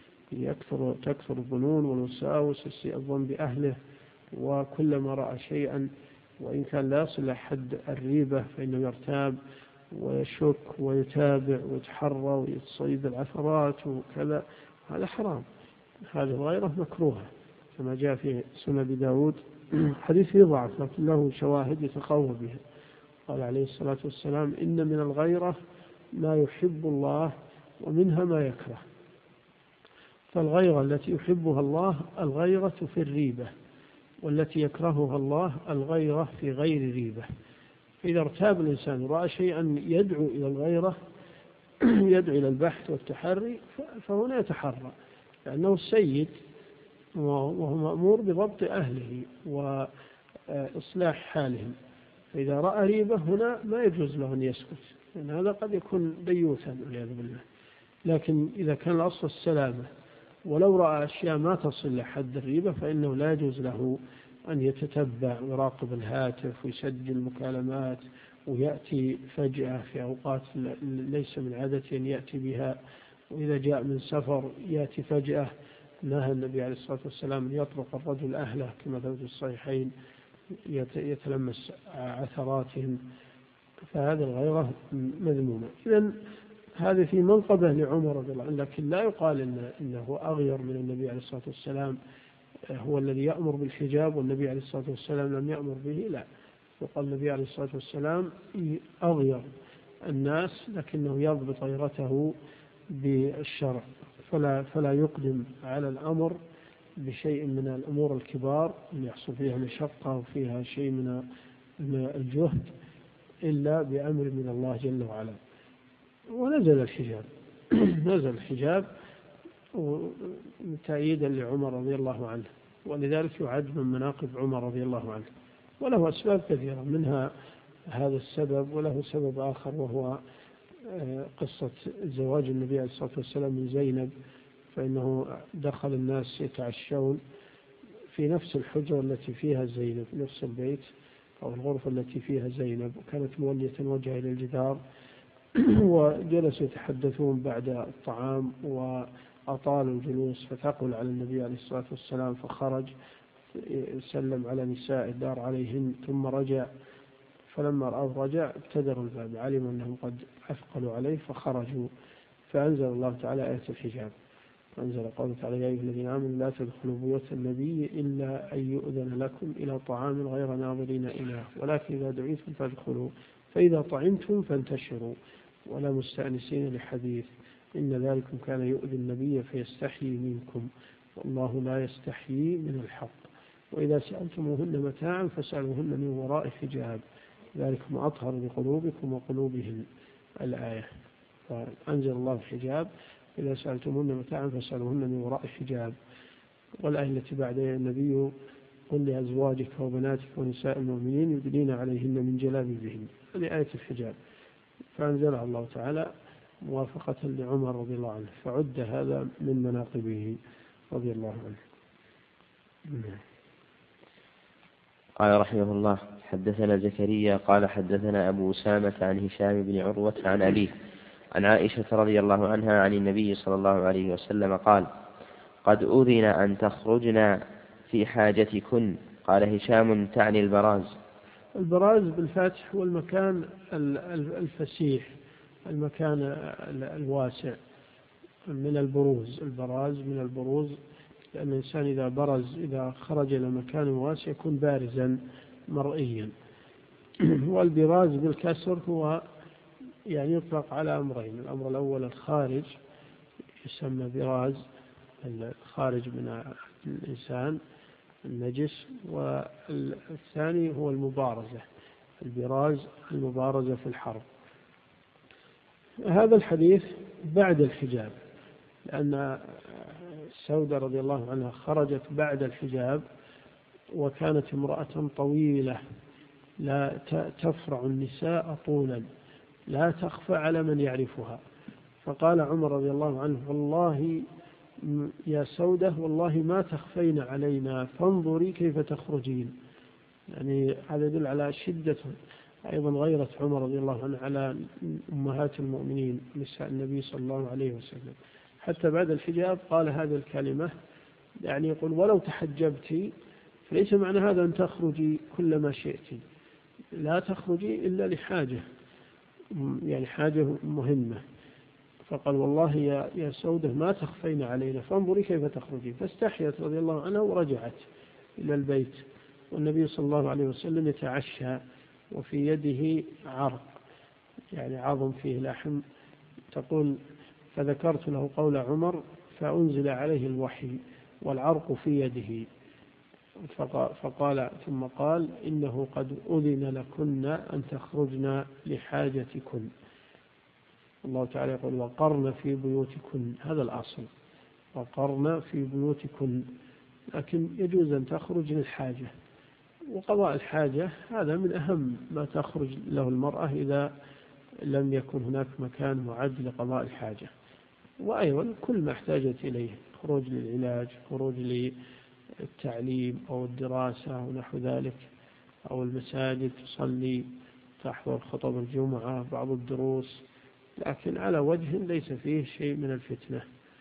تكثر الظنون والوساوس وسوء الظن بأهله، وكلما رأى شيئا وإن كان لا يصل لحد الريبة فإنه يرتاب ويشك ويتابع ويتحرى ويتصيد العثرات وكذا. هذا حرام، هذه الغيرة مكروهة كما جاء في سنن أبي داود. حديث فيه ضعف لكن له شواهد يتقوى بها. قال عليه الصلاة والسلام إن من الغيرة ما يحب الله ومنها ما يكره. فالغيرة التي يحبها الله الغيرة في الريبة، والتي يكرهها الله الغيرة في غير ريبة. فإذا ارتاب الإنسان ورأى شيئا يدعو إلى الغيرة يدعو إلى البحث والتحري فهنا يتحرى، لأنه السيد وهو مأمور بضبط أهله وإصلاح حالهم. فإذا رأى ريبة هنا ما يجوز له أن يسكت، لأن هذا قد يكون ديوثا والعياذ بالله. لكن إذا كان الأصل السلامة ولو رأى أشياء ما تصل لحد الريبة فإنه لا يجوز له أن يتتبع ويراقب الهاتف ويسجل مكالمات ويأتي فجأة في أوقات ليس من عادته أن يأتي بها. وإذا جاء من سفر يأتي فجأة. نهى النبي عليه الصلاة والسلام أن يطرق الرجل أهله كما ثبت في الصحيحين يتلمس عثراتهم. فهذه الغيرة مذمومة. إذن هذا في منقبة لعمر رضي الله عنه، لكن لا يقال إنه أغير من النبي عليه الصلاة والسلام، هو الذي يأمر بالحجاب والنبي عليه الصلاة والسلام لم يأمر به. لا، وقال النبي عليه الصلاة والسلام أغير الناس لكنه يضبط غيرته بالشرع، فلا يقدم على الأمر بشيء من الأمور الكبار اللي يحصل فيها مشقة وفيها شيء من الجهد إلا بأمر من الله جل وعلا. ونزل الحجاب نزل الحجاب تأييدا لعمر رضي الله عنه، ولذلك يعد من مناقب عمر رضي الله عنه. وله أسباب كثيرة، منها هذا السبب، وله سبب آخر وهو قصة زواج النبي عليه الصلاة والسلام من زينب. فإنه دخل الناس يتعشون في نفس الحجرة التي فيها زينب، نفس البيت أو الغرفة التي فيها زينب، وكانت مولية وجهها إلى الجدار. وجلسوا يتحدثون بعد الطعام وأطالوا الجلوس، فثقل على النبي عليه الصلاة والسلام فخرج سلم على نساء دار عليهن ثم رجع. فلما رأوا رجع ابتدروا الباب، علموا أنهم قد أثقلوا عليه فخرجوا. فأنزل الله تعالى آية الحجاب، فأنزل قوله تعالى يا أيها الذين آمنوا لا تدخلوا بيوت النبي إلا أن يؤذن لكم إلى طعام غير ناظرين إله ولكن إذا دعيتم فادخلوا فإذا طعمتم فانتشروا ولا مستأنسين لحديث إن ذلكم كان يؤذي النبي فيستحيي منكم والله لا يستحيي من الحق وإذا سألتموهن متاعا فاسألوهن من وراء حجاب ذلكم أطهر لقلوبكم وقلوبهم الآية. فأنزل الله الحجاب إذا سألتموهن متاعا فاسألوهن من وراء حجاب. والآية التي بعدها النبي قل لأزواجك وبناتك ونساء المؤمنين يدنين عليهن من جلابيبهن، هذه آية الحجاب. فأنزلها الله تعالى موافقة لعمر رضي الله عنه، فعد هذا من مناقبه رضي الله عنه. قال رحمه الله حدثنا زكريا قال حدثنا أبو أسامة عن هشام بن عروة عن أبيه عن عائشة رضي الله عنها عن النبي صلى الله عليه وسلم قال قد أذن أن تخرجنا في حاجتكن. قال هشام تعني البراز. البراز بالفتح هو المكان الفسيح، المكان الواسع من البروز. البراز من البروز، لأن الإنسان إذا برز، إذا خرج إلى مكان واسع يكون بارزا مرئيا. والبراز بالكسر هو يعني يطلق على أمرين: الأمر الأول الخارج يسمى براز، الخارج من الإنسان النجس، والثاني هو المبارزة، البراز المبارزة في الحرب. هذا الحديث بعد الحجاب، لأن سودة رضي الله عنها خرجت بعد الحجاب، وكانت امرأة طويلة لا تفرع النساء طولا، لا تخفى على من يعرفها. فقال عمر رضي الله عنه: والله يا سودة، والله ما تخفين علينا، فانظري كيف تخرجين. يعني هذا يدل على شدة أيضا غيرة عمر رضي الله عنه على أمهات المؤمنين نساء النبي صلى الله عليه وسلم. حتى بعد الحجاب قال هذه الكلمة، يعني يقول: ولو تحجبتي فليس معنى هذا أن تخرجي كل ما شئتي، لا تخرجي إلا لحاجة، يعني حاجة مهمة. فقال: والله يا سودة ما تخفين علينا، فانظري كيف تخرجي. فاستحيت رضي الله عنها ورجعت إلى البيت، والنبي صلى الله عليه وسلم يتعشى وفي يده عرق، يعني عظم فيه لحم. تقول: فذكرت له قول عمر فأنزل عليه الوحي والعرق في يده، فقال ثم قال: إنه قد أذن لكن أن تخرجن لحاجتكن. الله تعالى يقول: وقرن في بيوتكن، هذا الأصل، وقرن في بيوتكن، لكن يجوز أن تخرج للحاجة. وقضاء الحاجة هذا من أهم ما تخرج له المرأة إذا لم يكن هناك مكان معد لقضاء الحاجة. وأيضا كل ما احتاجت إليه: خروج للعلاج، خروج للتعليم أو الدراسة أو نحو ذلك، أو المساجد تصلي، تحضر خطب الجمعة، بعض الدروس، لكن على وجه ليس فيه شيء من الفتنة.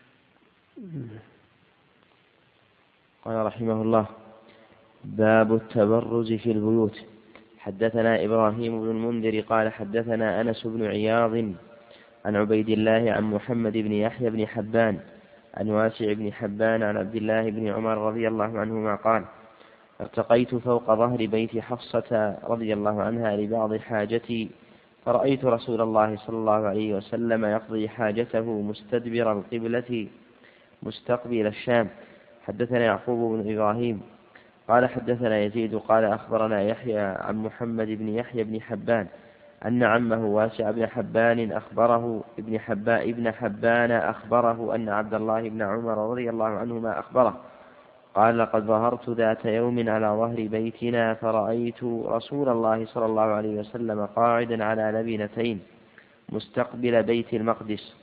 قال رحمه الله: باب التبرز في البيوت. حدثنا إبراهيم بن المنذر قال حدثنا أنس بن عياض عن عبيد الله عن محمد بن يحيى بن حبان عن واسع بن حبان عن عبد الله بن عمر رضي الله عنهما قال: ارتقيت فوق ظهر بيت حفصة رضي الله عنها لبعض حاجتي، فرأيت رسول الله صلى الله عليه وسلم يقضي حاجته مستدبر القبلة مستقبل الشام. حدثنا يعقوب بن إبراهيم قال حدثنا يزيد قال أخبرنا يحيى عن محمد بن يحيى بن حبان أن عمه واسع بن حبان ابن حبان أخبره أن عبد الله بن عمر رضي الله عنهما أخبره قال: لقد ظهرت ذات يوم على ظهر بيتنا فرأيت رسول الله صلى الله عليه وسلم قاعدا على لبنتين مستقبل بيت المقدس.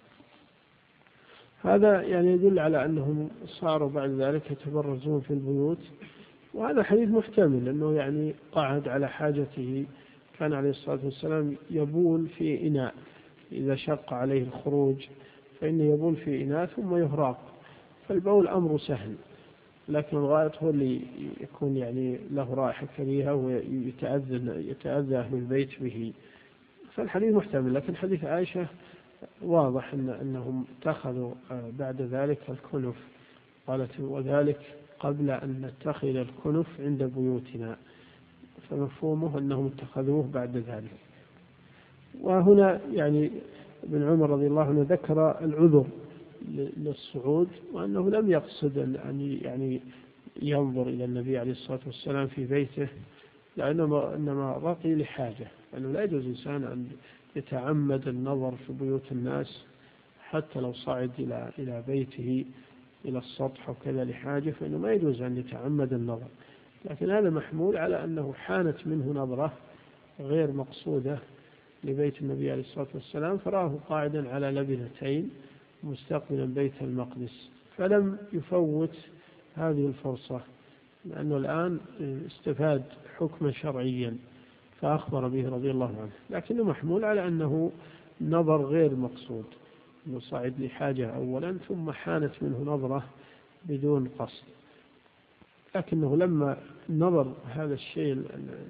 هذا يعني يدل على أنهم صاروا بعد ذلك يتبرزون في البيوت، وهذا حديث محتمل، أنه يعني قاعد على حاجته. كان عليه الصلاة والسلام يبول في إناء، إذا شق عليه الخروج فإنه يبول في إناء ثم يهراق، فالبول أمر سهل، لكن الغاية هو اللي يكون يعني له رائحة كريهة ويتأذى أهل البيت به. فالحديث محتمل، لكن حديث عائشة واضح أنهم اتخذوا بعد ذلك الكنف، قالت: وذلك قبل أن نتخذ الكنف عند بيوتنا، فمفهومه أنهم اتخذوه بعد ذلك. وهنا يعني ابن عمر رضي الله عنه ذكر العذر للصعود، وأنه لم يقصد أن يعني ينظر إلى النبي عليه الصلاة والسلام في بيته، إنما رقي لحاجة، لأنه لا يجوز إنسان أن يتعمد النظر في بيوت الناس حتى لو صعد إلى بيته إلى السطح وكذا لحاجة، فإنه ما يجوز أن يتعمد النظر. لكن هذا محمول على أنه حانت منه نظرة غير مقصودة لبيت النبي عليه الصلاة والسلام، فراه قاعدا على لبنتين مستقبلا بيت المقدس، فلم يفوت هذه الفرصة، لأنه الآن استفاد حكما شرعيا فأخبر به رضي الله عنه، لكنه محمول على أنه نظر غير مقصود، أنه صعد لحاجة أولا ثم حانت منه نظرة بدون قصد. لكنه لما نظر هذا الشيء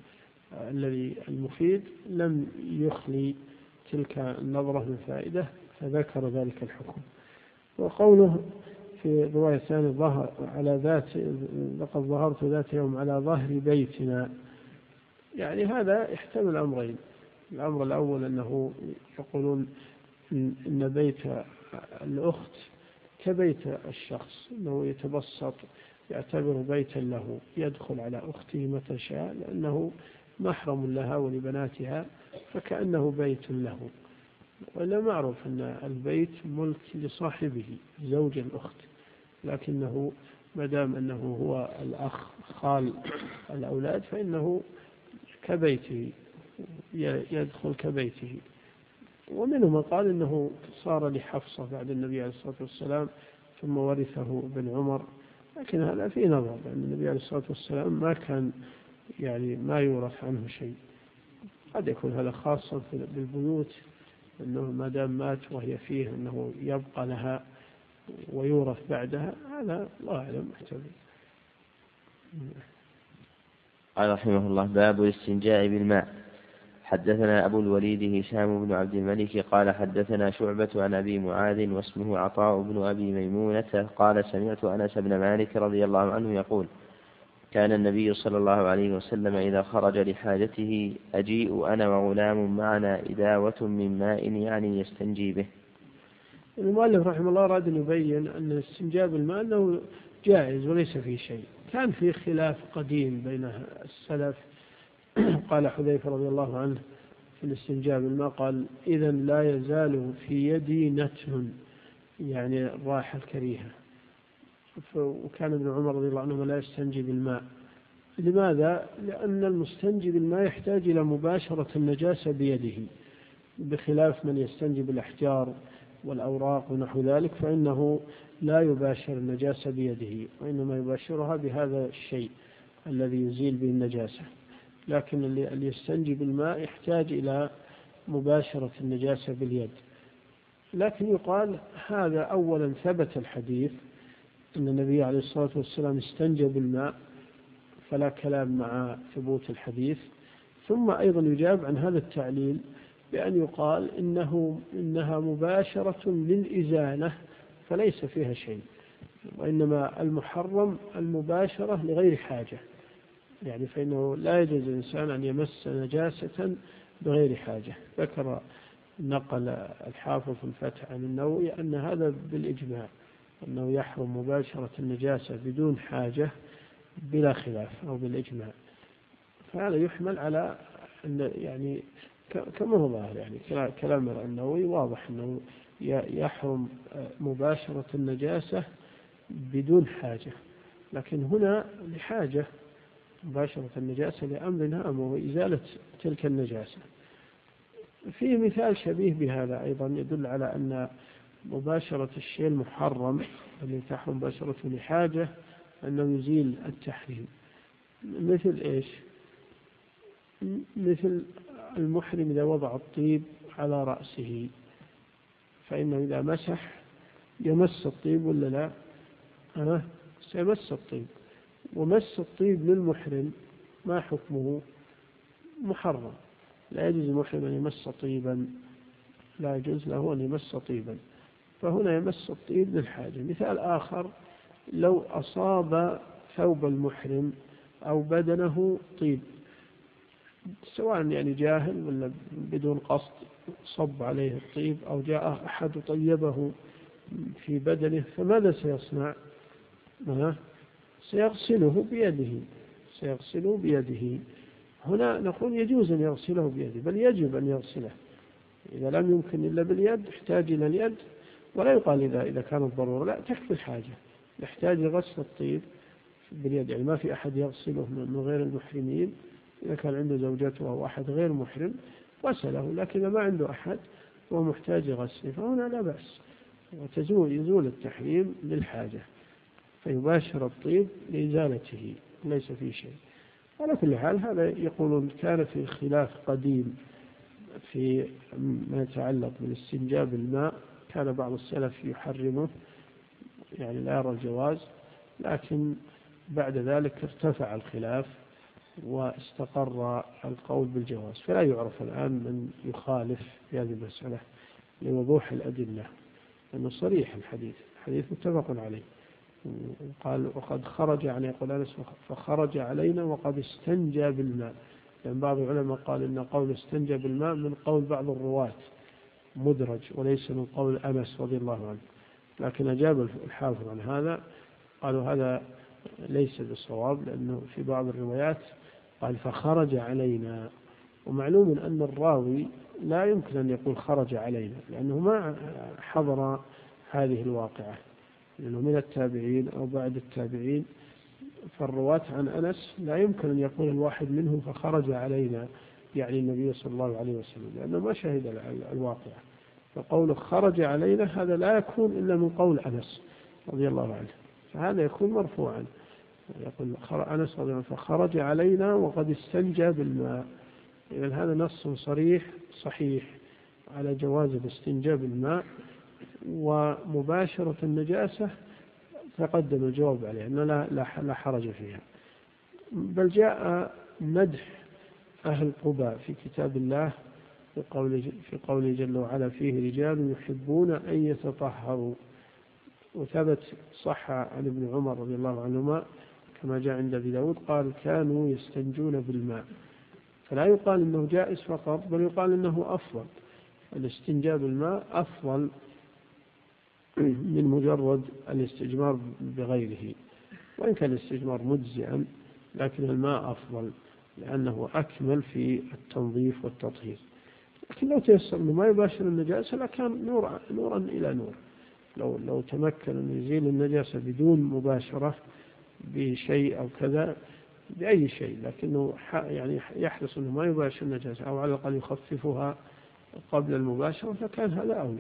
الذي المفيد لم يخلي تلك النظرة من فائدة، فذكر ذلك الحكم. وقوله في رواية ثانية ظهر على لقد ظهرت ذات يوم على ظهر بيتنا، يعني هذا يحتمل أمرين. الأمر الأول أنه يقولون إن بيت الأخت كبيت الشخص، أنه يتبسط يعتبر بيتا له، يدخل على أخته متى شاء لأنه محرم لها ولبناتها، فكأنه بيت له. ولا معروف أن البيت ملك لصاحبه زوج الأخت، لكنه مدام أنه هو الأخ خال الأولاد فإنه كبيته، يدخل كبيته. ومنهم من قال إنه صار لحفصة بعد النبي عليه الصلاة والسلام ثم ورثه ابن عمر، لكن هذا في نظر، لأن النبي عليه الصلاة والسلام ما كان يعني ما يورث عنه شيء. قد يكون هذا خاصا بالبيوت، أنه ما دام مات وهي فيه أنه يبقى لها ويورث بعدها، هذا الله أعلم محتمل. قال رحمه الله: باب الاستنجاء بالماء. حدثنا أبو الوليد هشام بن عبد الملك قال حدثنا شعبة عن أبي معاذ واسمه عطاء بن أبي ميمونة قال سمعت أنس بن مالك رضي الله عنه يقول: كان النبي صلى الله عليه وسلم إذا خرج لحاجته أجيء أنا وغلام معنا إداوة من ماء يعني يستنجي به. المؤلف رحمه الله أراد أن يبين أن الاستنجاء بالماء أنه جائز وليس فيه شيء. كان في خلاف قديم بين السلف. قال حذيفة رضي الله عنه في الاستنجاء بالماء قال: إذا لا يزال في يدي نتن، يعني الراحة الكريهة. وكان ابن عمر رضي الله عنه لا يستنجي بالماء. لماذا؟ لأن المستنجي بالماء يحتاج إلى مباشرة النجاسة بيده، بخلاف من يستنجي بالأحجار والأوراق ونحو ذلك، فإنه لا يباشر النجاسة بيده، وإنما يباشرها بهذا الشيء الذي يزيل به النجاسة. لكن اللي يستنجي بالماء يحتاج إلى مباشرة النجاسة باليد. لكن يقال هذا أولا ثبت الحديث أن النبي عليه الصلاة والسلام استنجى بالماء، فلا كلام مع ثبوت الحديث. ثم أيضا يجاب عن هذا التعليل بأن يقال إنها مباشرة للإزالة فليس فيها شيء، وإنما المحرم المباشرة لغير حاجة، يعني فإنه لا يجوز الإنسان أن يمس نجاسة بغير حاجة. ذكر نقل الحافظ في الفتح عن النووي أن هذا بالإجماع، أنه يحرم مباشرة النجاسة بدون حاجة بلا خلاف أو بالإجماع. فهذا يحمل على أن يعني كما هو ظاهر، يعني كلام النووي واضح أنه يحرم مباشرة النجاسة بدون حاجة، لكن هنا لحاجة مباشرة النجاسة لأمر هام وهو إزالة تلك النجاسة. في مثال شبيه بهذا أيضا يدل على أن مباشرة الشيء المحرم الذي تحرم مباشرته لحاجة أنه يزيل التحريم. مثل إيش؟ مثل المحرم إذا وضع الطيب على رأسه، فإنه إذا مسح يمس الطيب ولا لا؟ سيمس الطيب. ومس الطيب للمحرم ما حكمه؟ محرم. لا يجوز المحرم أن يمس طيبا، لا يجوز له أن يمس طيبا، فهنا يمس الطيب للحاجة. مثال آخر: لو أصاب ثوب المحرم أو بدنه طيب، سواء يعني جاهل ولا بدون قصد صب عليه الطيب، أو جاء أحد طيبه في بدنه، فماذا سيصنع؟ سيغسله بيده. هنا نقول يجوز أن يغسله بيده، بل يجب أن يغسله. إذا لم يمكن إلا باليد احتاج إلى اليد، ولا يقال إذا كانت ضرورة، لا، تكفي الحاجة. يحتاج غسل الطيب باليد، يعني ما في أحد يغسله من غير المحرمين. إذا كان عنده زوجته أو أحد غير محرم غسله، لكن إذا ما عنده أحد هو محتاج غسله، فهنا لا بأس، يزول التحريم للحاجة، فيباشر الطيب لإزالته، ليس فيه شيء. على كل حال هذا يقولون كان في خلاف قديم في ما يتعلق بالاستنجاء بالماء. كان بعض السلف يحرمه، يعني لا يرى الجواز، لكن بعد ذلك ارتفع الخلاف واستقر القول بالجواز، فلا يعرف الآن من يخالف في هذه المسألة لوضوح الأدلة، لأنه صريح الحديث متفق عليه. قال وقد خرج، يعني يقول أنس فخرج علينا وقد استنجى بالماء، لأن بعض العلماء قال إن قول استنجى بالماء من قول بعض الرواة مدرج وليس من قول أنس رضي الله عنه، لكن أجاب الحافظ عن هذا، قالوا هذا ليس بالصواب، لأنه في بعض الروايات قال فخرج علينا، ومعلوم أن الراوي لا يمكن أن يقول خرج علينا لأنه ما حضر هذه الواقعة، لأنه من التابعين أو بعد التابعين، فالرواة عن أنس لا يمكن أن يقول الواحد منهم فخرج علينا يعني النبي صلى الله عليه وسلم، لأنه ما شهد الواقعة، فقوله خرج علينا هذا لا يكون إلا من قول أنس رضي الله عنه، فهذا يكون مرفوعا، يقول أنس رضي الله عنه فخرج علينا وقد استنجى بالماء، إذن هذا نص صحيح على جواز الاستنجاء بالماء، ومباشرة النجاسة تقدم الجواب عليه أنه لا حرج فيها. بل جاء مدح أهل قباء في كتاب الله في قوله جل وعلا فيه رجال يحبون أن يتطهروا، وثبت صح عن ابن عمر رضي الله عنهما كما جاء عند أبي داود قال كانوا يستنجون بالماء، فلا يقال إنه جائز فقط، بل يقال إنه أفضل، الاستنجاء بالماء أفضل من مجرد الاستجمار بغيره، وإن كان الاستجمار مجزئا لكن الماء أفضل لأنه أكمل في التنظيف والتطهير. لكن لو تيسر أنه ما يباشر النجاسة لكان نورا إلى نور، لو تمكن أن يزيل النجاسة بدون مباشرة بشيء أو كذا بأي شيء، لكنه يعني يحرص أنه ما يباشر النجاسة أو على الأقل يخففها قبل المباشرة، فكان هذا أولى.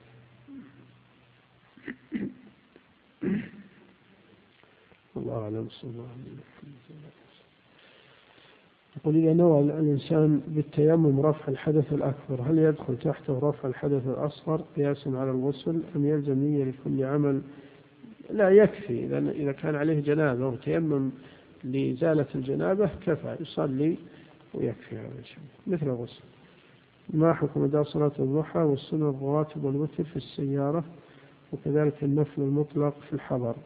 الله أعلم. صلى الله عليه وسلم. يقول إذا نوى الإنسان بالتيمم رفع الحدث الأكبر هل يدخل تحته رفع الحدث الأصغر قياسا على الغسل أم يلزم نية لكل عمل؟ لا، يكفي إذا كان عليه جنابة وتيمم لإزالة الجنابة كفى، يصلي ويكفي هذا الشيء مثل الغسل. ما حكم أداء صلاة الضحى والسنن الرواتب والوتر في السيارة وكذلك النفل المطلق في الحضر؟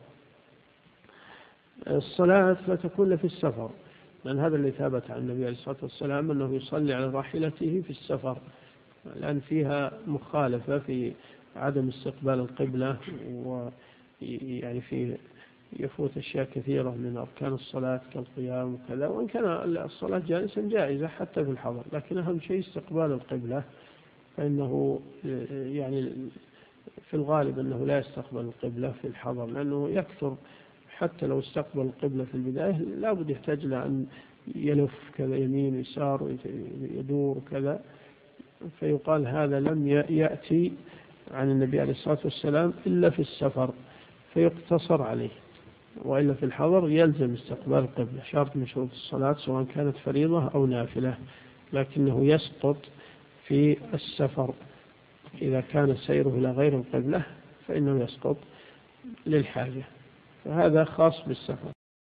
الصلاة لا تكون في السفر، لأن هذا اللي ثبت عن النبي عليه الصلاة والسلام أنه يصلي على راحلته في السفر، لأن فيها مخالفة في عدم استقبال القبلة، ويعني في يفوت أشياء كثيرة من أركان الصلاة كالقيام وكذا، وإن كان الصلاة جالسا جائزة حتى في الحضر، لكن أهم شيء استقبال القبلة، فإنه يعني في الغالب أنه لا يستقبل القبلة في الحضر، لأنه يكثر حتى لو استقبل القبلة في البداية لا بد يحتاج لأن يلف كذا يمين يسار ويدور كذا، فيقال هذا لم يأتي عن النبي عليه الصلاة والسلام إلا في السفر فيقتصر عليه، وإلا في الحضر يلزم استقبال القبلة، شرط من شروط الصلاة سواء كانت فريضة أو نافلة، لكنه يسقط في السفر إذا كان سيره إلى غير القبلة فإنه يسقط للحاجة، فهذا خاص بالسفر.